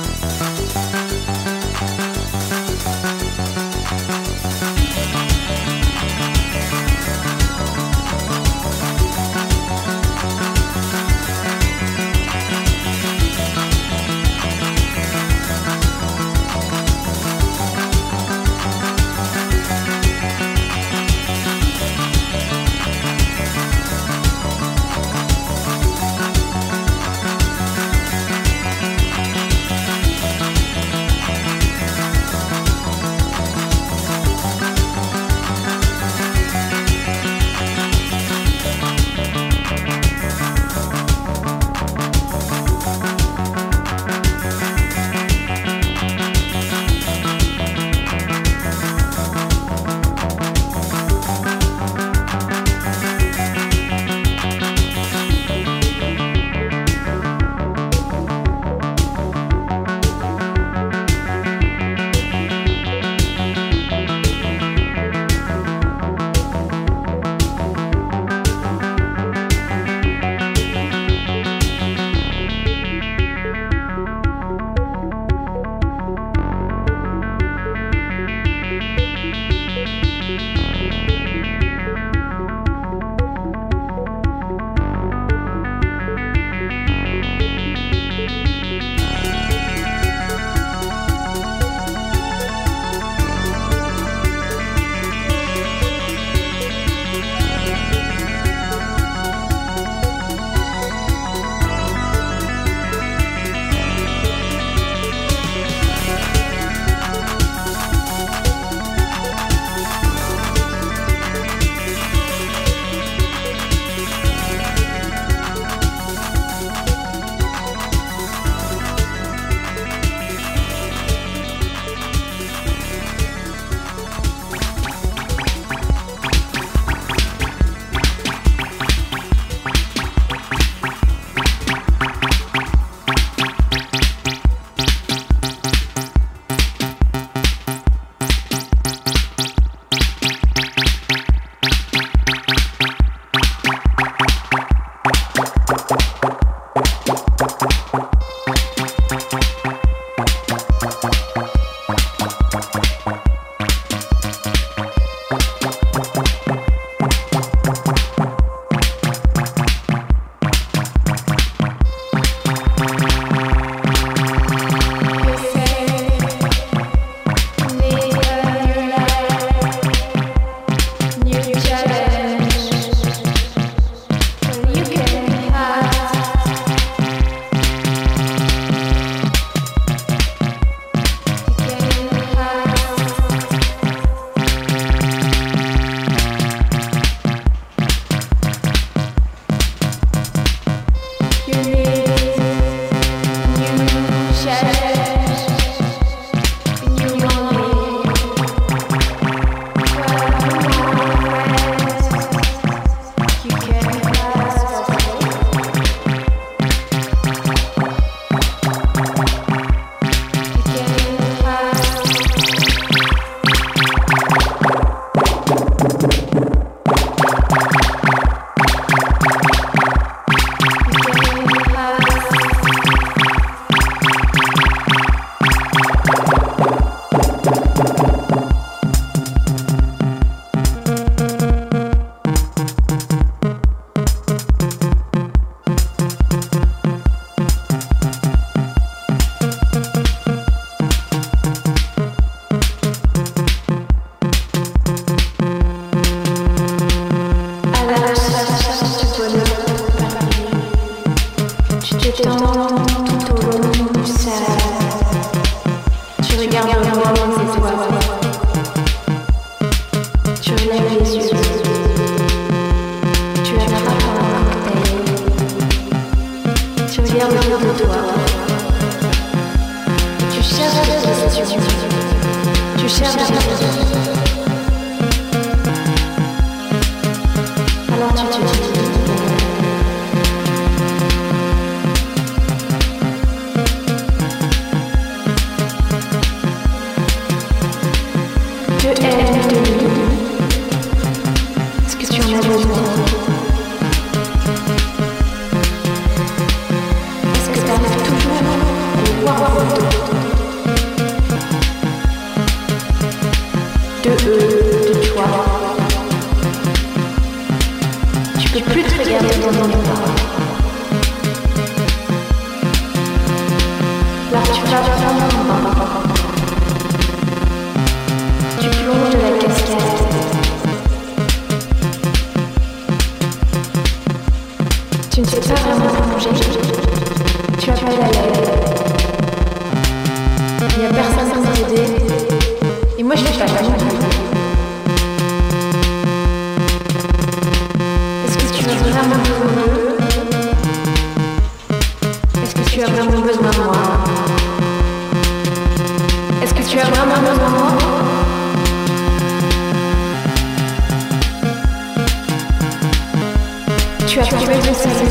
Est-ce que t'arrives toujours à les voir en photo? Tu plonges de la cascade. Tu ne sais pas vraiment plonger. Tu as pas la lèvre. Il n'y a personne pour t'aider. Et moi je fais pas la Est-ce que tu as vraiment besoin d'eux? Est-ce que tu as vraiment besoin de moi? Est-ce que tu as vraiment besoin de moi? Tu as tué le salut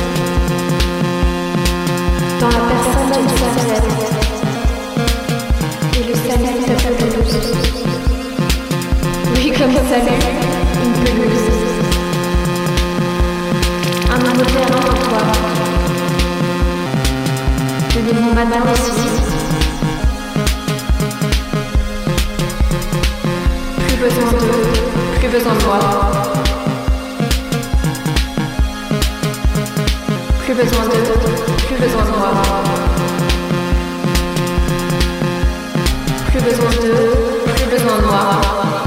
dans la personne qui s'appelle. Et le salut s'appelle pelouse. Oui, comme le salut, une pelouse. Un nouveau terrain pour toi. Le nouveau matin aussi. Plus besoin d'eux, plus besoin de moi. Plus besoin d'eux, plus besoin de moi. Plus besoin d'eux, plus besoin de moi.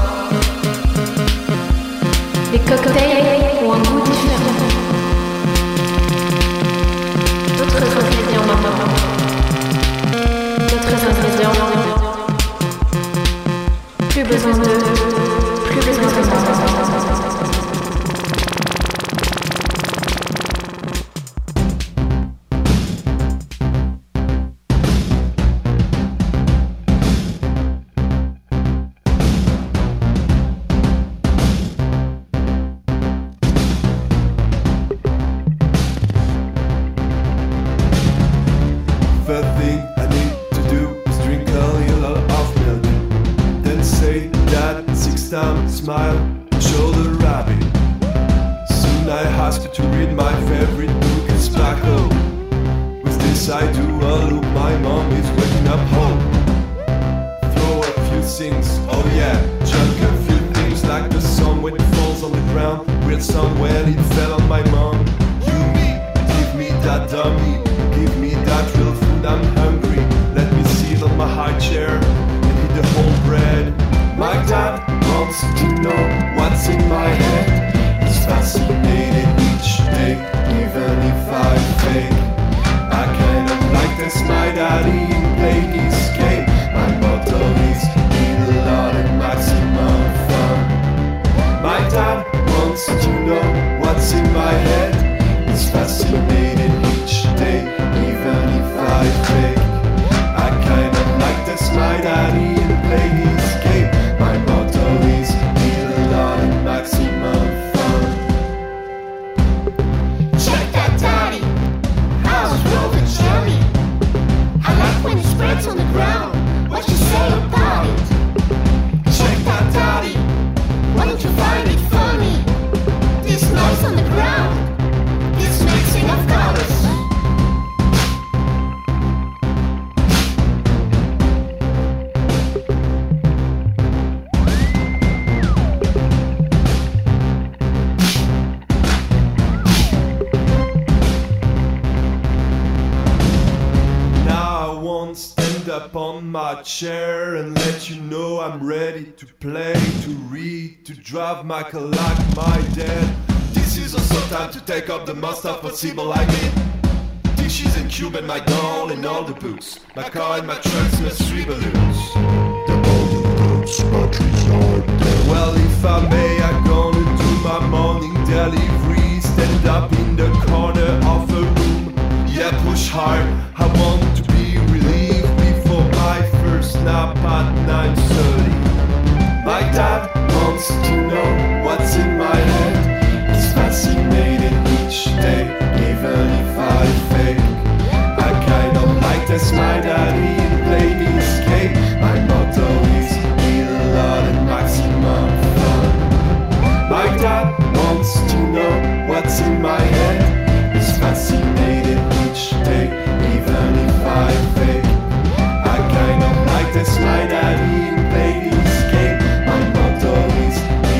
Les cocktails ont un goût différent. D'autres ingrédients maintenant. D'autres ingrédients. Plus besoin d'eux, plus besoin de moi. Smile, shoulder rabbit. Soon I ask you to read my favorite book, it's Black Hole. With this I do a loop, my mom is waking up home. Throw a few things, oh yeah, chunk a few things like the sun when it falls on the ground. Weird sound when it fell on my mom. You me, give me that dummy, give me that real food, I'm hungry. Let me sit on my high chair and eat the whole bread. My dad wants to know what's in my head. He's fascinated each day, even if I fake. I kind of like this, my daddy play his game. My motto is eat a lot and maximum fun. My dad wants to know what's in my head. He's fascinated each day, even if I fake. I kind of like this, my daddy play his game. My motto is eat a lot and maximum fun. Check that daddy, how's rolling jelly? I like when it spreads on the ground, what you say about it? Check that daddy, why don't you find it funny? This noise on the ground, this mixing of colors. Up on my chair and let you know I'm ready to play, to read, to drive my car like my dad. This is also time to take up the most stuff possible I mean. Dishes and cube and my doll and all the books. My car and my trucks and 3 balloons. The golden books, batteries are dead. Well, if I may, I'm gonna do my morning delivery. Stand up in the corner of a room. Yeah, push hard, I want to be relieved. My first nap at 9:30. My dad wants to know what's in my head. He's fascinated each day, even if I fake. I kind of like this, my daddy play his game. My motto is eat a lot and maximum fun. My dad wants to know what's in my head. He's fascinated each day, even if I fake. Kind of like this, my daddy play his game. My motto is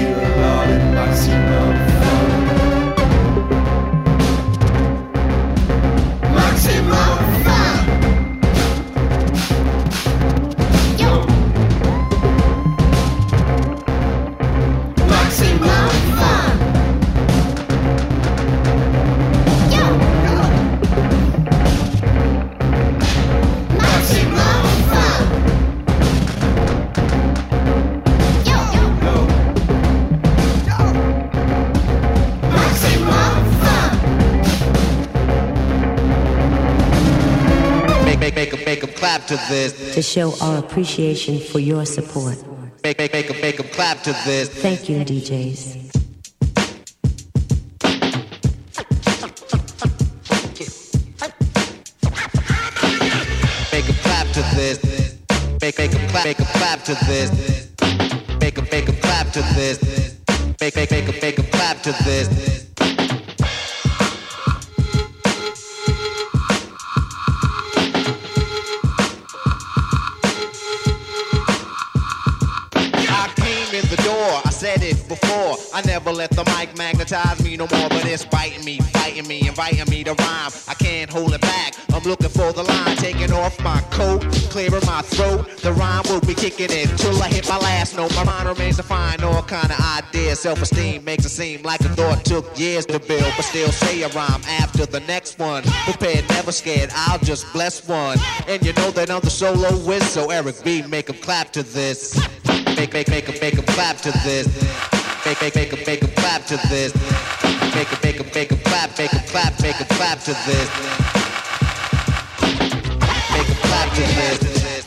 clap to this. To show our appreciation for your support. Make 'em clap to this. Thank you, DJs. Make 'em clap to this. Make 'em clap to this. Make 'em clap to this. Make 'em clap to this. I said it before, I never let the mic magnetize me no more, but it's biting me, fighting me, inviting me to rhyme. I can't hold it back, I'm looking for the line, taking off my coat, clearing my throat. The rhyme will be kicking in till I hit my last note. My mind remains to find all kind of ideas. Self-esteem makes it seem like a thought took years to build, but still say a rhyme after the next one. Prepared, never scared, I'll just bless one. And you know that I'm the soloist, so Eric B, make 'em clap to this. Make 'em clap to this. Make 'em clap to this. Make 'em clap, make 'em clap, make 'em clap to this. Make 'em clap to this.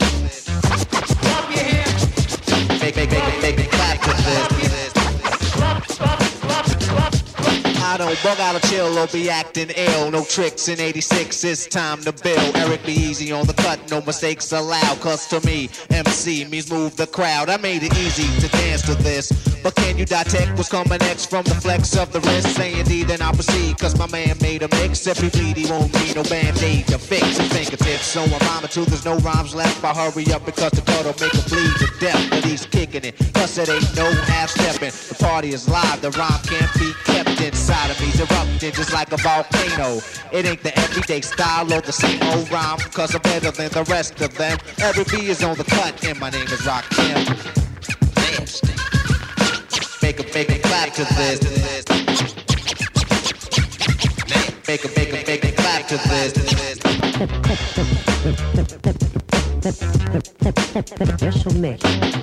Make 'em clap to this. I don't bug out or chill or be acting ill. No tricks in 86, it's time to build. Eric be easy on the cut, no mistakes allowed. Cause to me, MC means move the crowd. I made it easy to dance to this. But can you detect what's coming next from the flex of the wrist? Say indeed, then I'll proceed. Cause my man made a mix. If he bleed, he won't need no band-aid to fix his fingertips. So I'm rhyming too, there's no rhymes left. I hurry up because the cut'll make him bleed to death. But he's kicking it, cause it ain't no half-stepping. The party is live, the rhyme can't be kept inside of me's erupting just like a volcano. It ain't the everyday style or the same old rhyme, cause I'm better than the rest of them. Every B is on the cut, and my name is Rakim. Make 'em clap to this. Make 'em clap to this. Special mix.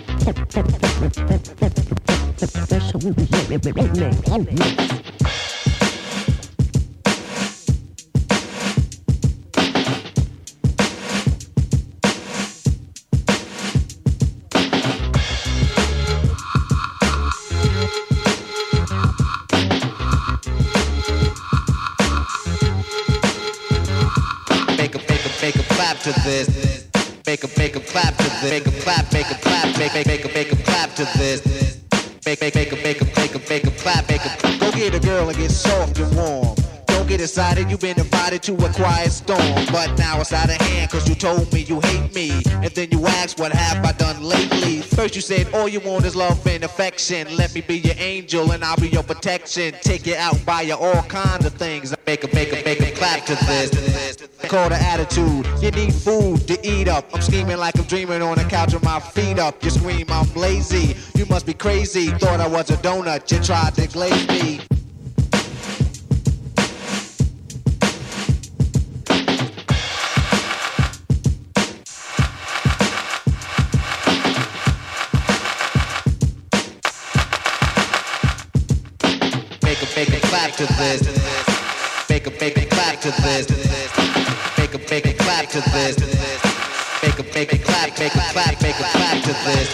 Special mix. Make 'em clap to this. Make 'em clap to this. Make 'em clap, make 'em clap, make 'em clap to this. Make 'em clap, make 'em. Go get a girl and get soft and warm. Don't get excited, you've been invited to a quiet storm. But now it's out of hand, cause you told me you hate me. And then you asked, what have I done lately? First you said, all you want is love and affection. Let me be your angel and I'll be your protection. Take you out, buy you all kinds of things. Make 'em clap to this. Call the attitude, you need food to eat up. I'm scheming like I'm dreaming on the couch with my feet up. You scream, I'm lazy, you must be crazy. Thought I was a donut, you tried to glaze me. Make 'em clap to this. Make 'em clap to this. Make 'em clap to this. Make 'em clap, make 'em clap, make 'em clap to this.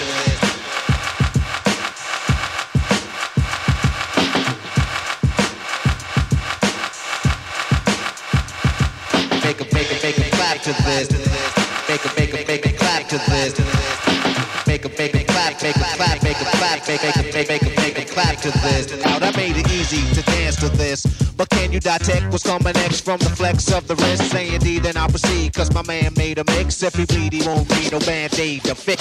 Make 'em clap to this. Make 'em clap to this. Make 'em clap, make 'em clap, make 'em clap, make 'em clap to this. Now I made it easy to dance to this. But can you detect what's coming next from the flex of the wrist? Say indeed, then I'll proceed, cause my man made a mix. If he bleed, he won't need no band-aid to fix.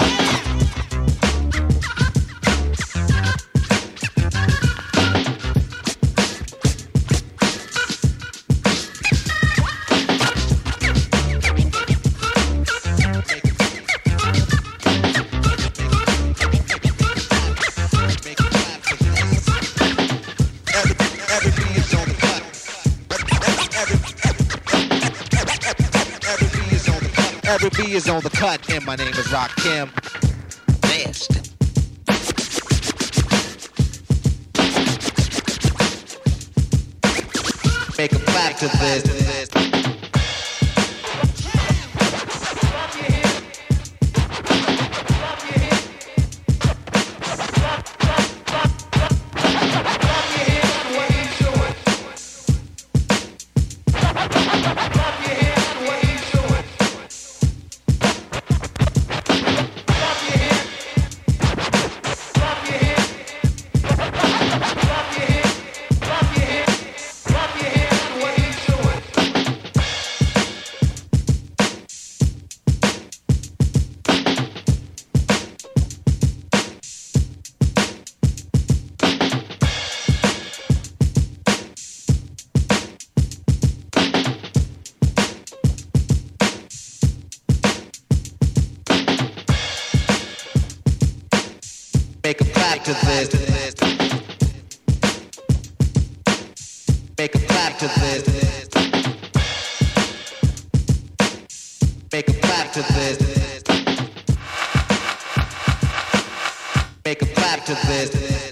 Every B is on the cut, and my name is Rakim. Nasty. Make 'em clap to this. Make a clap to this. Make a clap to this. Make a clap to this. Make a clap to this.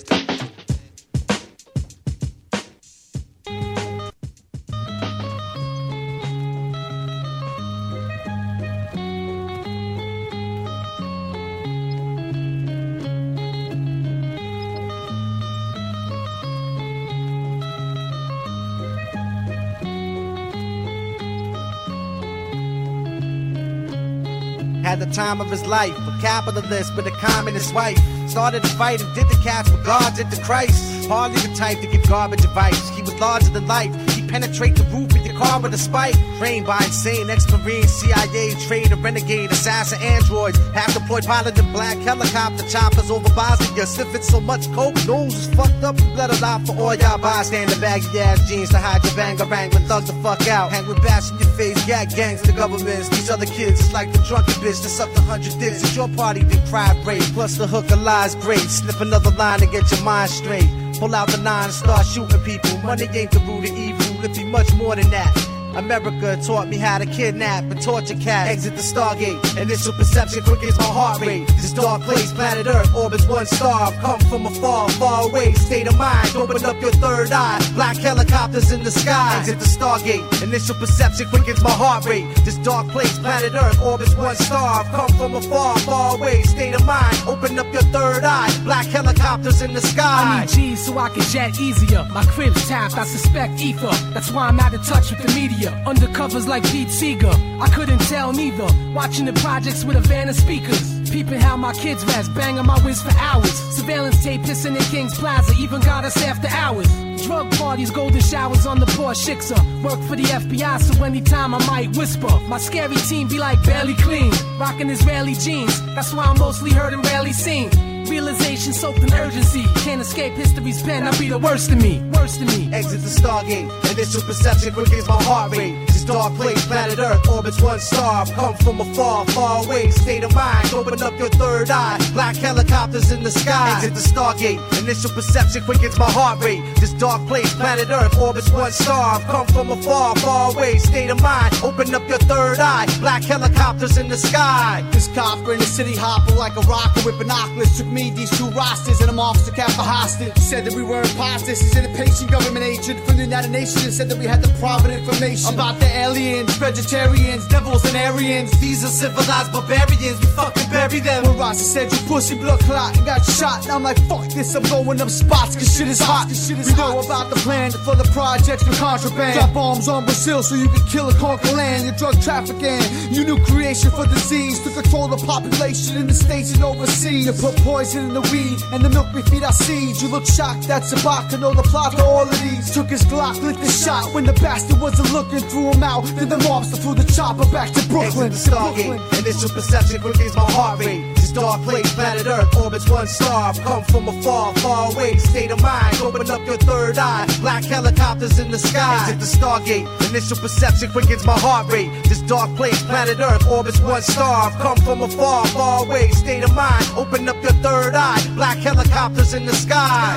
Had the time of his life, a capitalist with a communist wife. Started a fight and did the cats with guards into Christ. Hardly the type to give garbage advice. He was larger than life. He penetrate the roof of your car with a spike. Trained by insane ex-marine, CIA, traitor, renegade, assassin, androids. Half-deployed pilot in black helicopter choppers over Bosnia. Sniffing so much coke, nose is fucked up. Let it out for all y'all bystander. Baggy ass jeans to hide your bangarang with thugs the fuck out. Hang with bash in your face, gag gangs to governments. These other kids is like the drunken bitch that sucked 100 dicks at your party, then cry break. Plus the hook of lies great. Slip another line to get your mind straight. Pull out the 9 and start shooting people. Money ain't the root of evil, it be much more than that. America taught me how to kidnap and torture cats. Exit the Stargate, initial perception quick as my heart rate. This dark place, planet Earth, orbits one star. Come from afar, far away, state of mind. Open up your third eye, black helicopters in the sky. Exit the Stargate, initial perception quick as my heart rate. This dark place, planet Earth, orbits one star. Come from afar, far away, state of mind. Open up your third eye, black helicopters in the sky. I need G's so I can jet easier. My crib's tapped, I suspect ether. That's why I'm not in touch with the media. Undercovers like Pete Seeger, I couldn't tell neither. Watching the projects with a van of speakers. Peeping how my kids rest, banging my whiz for hours. Surveillance tape pissing in King's Plaza, even got us after hours. Drug parties, golden showers on the Porsche Shixer. Work for the FBI, so anytime I might whisper. My scary team be like barely clean, rocking Israeli jeans. That's why I'm mostly heard and rarely seen. Realization soaked in urgency. Can't escape history's pen, I'll be the worst of me. Worst of me. Exit the Stargate, initial perception quick as my heart rate. This dark place, planet Earth, orbits one star. Come from afar, far away, state of mind. Open up your third eye, black helicopters in the sky. Exit the Stargate, initial perception quick as my heart rate. This dark place, planet Earth, orbits one star. Come from afar, far away, state of mind. Open up your third eye, black helicopters in the sky. This copper in the city hopper like a rocker with binoculars. Took me these 2 rosters and I'm officer kept for hostage. Said that we were imposters. He's an impatient government agent from the United Nations and said that we had the private information about the aliens, vegetarians, devils and Aryans. These are civilized barbarians, we fucking bury them. When Rasta said you pussy blood clot and got shot, and I'm like fuck this, I'm going up spots cause shit is hot. We know about the plan for the projects for contraband. Drop bombs on Brazil so you can kill and conquer land. Your drug trafficking, you new creation for disease to control the population in the states and overseas. You put poison in the weed and the milk we feed our seeds. You look shocked, that's Sabaka, know the plot to all of these. Took his Glock, lit the shot when the bastard wasn't looking, threw him out. Then the mobster flew the chopper back to Brooklyn. Exit the Stargate, initial perception quick as my heart rate. This dark place, planet Earth, orbits one star. Come from afar, far away, state of mind. Open up your third eye, black helicopters in the sky. Exit the Stargate, initial perception quick as my heart rate. This dark place, planet Earth, orbits one star. Come from afar, far away, state of mind. Open up your third eye, black helicopters in the sky.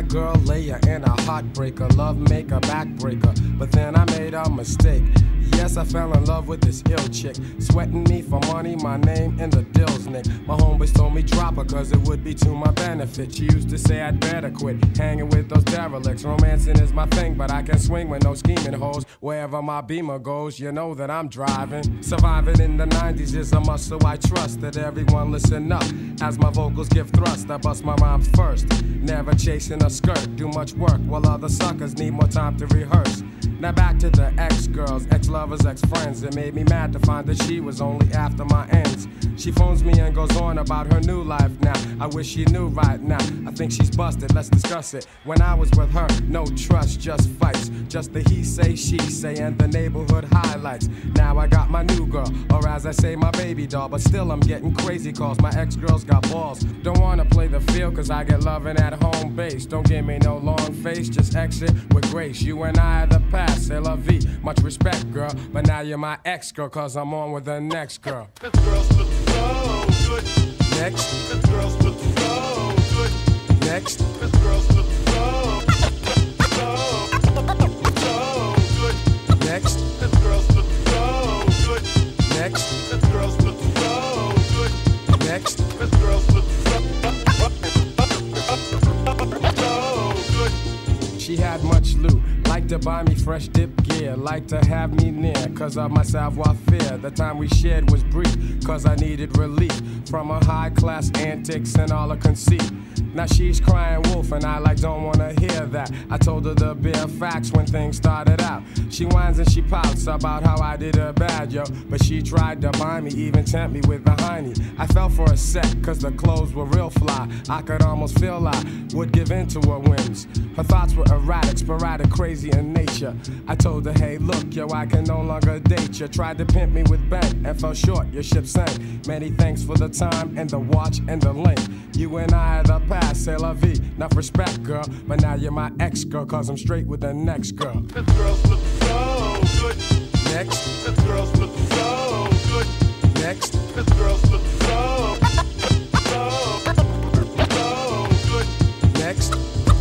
girl layer and a heartbreaker, love maker, backbreaker. But then I made a mistake. Yes, I fell in love with this ill chick, sweating me for money, my name in the dills, Nick. My homeboys told me drop her cause it would be to my benefit. She used to say I'd better quit hanging with those derelicts. Romancing is my thing, but I can swing with no scheming hoes. Wherever my Beamer goes, you know that I'm driving. Surviving in the 90s is a must, so I trust that everyone listen up. As my vocals give thrust, I bust my rhymes first. Never chasing a skirt, do much work while other suckers need more time to rehearse. Now back to the ex-girls, ex-lovers, ex-friends. It made me mad to find that she was only after my ends. She phones me and goes on about her new life now. I wish she knew right now. I think she's busted, let's discuss it. When I was with her, no trust, just fights. Just the he say, she say, and the neighborhood highlights. Now I got my new girl, or as I say, my baby doll. But still I'm getting crazy calls, my ex-girls got balls. Don't wanna play the field cause I get loving at home base. Don't give me no long face, just exit with grace. You and I are the past, c'est la vie. Much respect, girl, but now you're my ex-girl cause I'm on with the next girl. This girl's looking so good. Next. This girl's looking so good. Next. This girl's looking so good. Next. This girl's looking so good. Next. This girl's looking so good. Next. This girl's looking so good. She had much loot, like to buy me fresh dip gear, like to have me near, cause of my savoir-faire. The time we shared was brief, cause I needed relief from her high-class antics and all her conceit. Now she's crying wolf and I like don't wanna hear that. I told her the bare facts when things started out. She whines and she pouts about how I did her bad, yo. But she tried to buy me, even tempt me with the hiney. I fell for a sec, cause the clothes were real fly. I could almost feel I would give in to her whims. Her thoughts were erratic, sporadic, crazy in nature. I told her, hey look, yo, I can no longer date you. Tried to pimp me with bank and fell short, your ship sank. Many thanks for the time and the watch and the length. You and I are the past, c'est la vie. Enough respect, girl, but now you're my ex-girl, cause I'm straight with the next girl. This girl's looking so good. Next. This girl's looking so good. Next. This girl's looking so good. Next.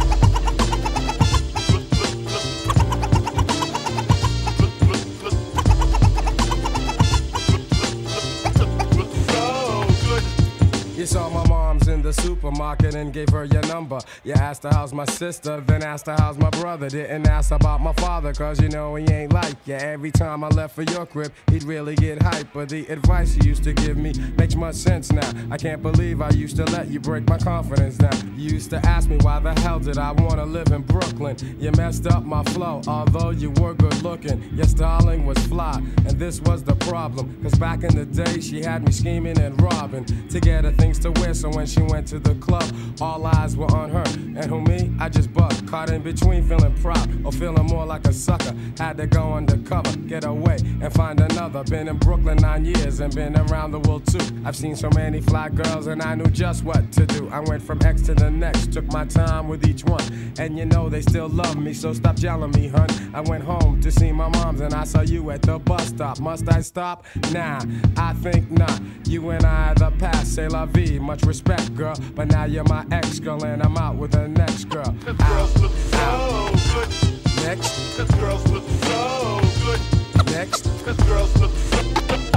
You saw my mom's in the supermarket and gave her your number. You asked her how's my sister, then asked her how's my brother. Didn't ask about my father, cause you know he ain't like you. Every time I left for your crib, he'd really get hype. But the advice you used to give me makes much sense now. I can't believe I used to let you break my confidence now. You used to ask me why the hell did I wanna live in Brooklyn. You messed up my flow, although you were good looking. Your styling was fly, and this was the problem. Cause back in the day, she had me scheming and robbing to get her things to wear, so when she went to the club, all eyes were on her. And who me? I just bugged, caught in between, feeling proud or feeling more like a sucker. Had to go undercover, get away and find another. Been in Brooklyn 9 years and been around the world too. I've seen so many fly girls and I knew just what to do. I went from X to the next, took my time with each one. And you know they still love me, so stop yelling me, hun. I went home to see my moms and I saw you at the bus stop. Must I stop? Nah, I think not. You and I are the past, c'est la vie. Much respect, girl, but now you're my ex-girl and I'm out with the next girl. This girl's looking so good. Next. This girl's looking so good. Next. This girl's looking so good.